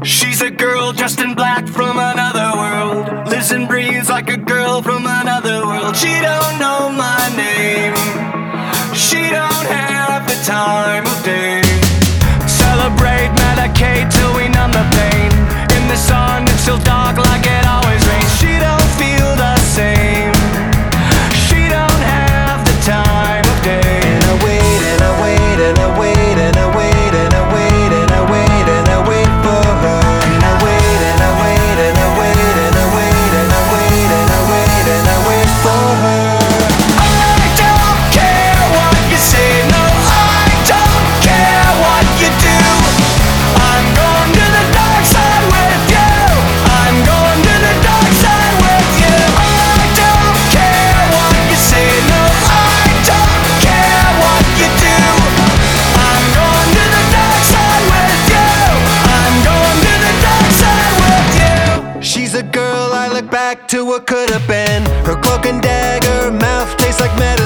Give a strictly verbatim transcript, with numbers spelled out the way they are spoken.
She's a girl dressed in black from another world, lives and breathes like a girl from another world. She don't know my name, she don't have the time of day. Celebrate, medicate till we numb the pain. In the sun it's still dark like it always rains. She don't feel the same, she don't have the time of day. And I wait and I wait and I wait and I wait and I wait and I wait and I wait for her. And I wait and I wait and I wait and I wait and I wait and I wait and I wait for her. I don't care what you say, no, I don't care what you do. I'm going to the dark side with you, I'm going to the dark side with you. I don't care what you say, no, I don't care what you do. I'm going to the dark side with you, I'm going to the dark side with you. She's a girl I look back to what could have been. Her cloak and dagger, mouth tastes like medicine.